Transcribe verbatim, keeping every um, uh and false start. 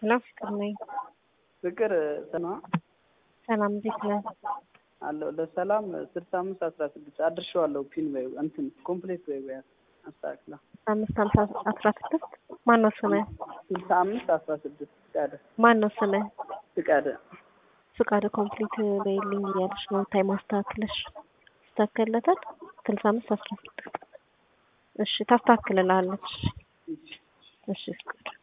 لا ፍቅር ነኝ ፍቅር ሰና ሰላም እንዴት ነህ? አለው ለሰላም ስልሳ አምስት አስራ ስድስት አድርሻለሁ። ፒን ወይ እንትን ኮምፕሊት ወይ ወይ አስተካክላ አምስት ሃምሳ አስራ ስድስት ማን ነው ስምህ? ስልሳ አምስት አስራ ስድስት ፍቃደ ማን ነው ስምህ? ፍቃደ ፍቃደ ኮምፕሊት በይልኝ እያልሽ ነው። ታይም አስተካክለሽ ተስተካከለታል። ስልሳ አምስት አስራ ስድስት እሺ ታስተካክልልሃለች። እሺ ፍቅር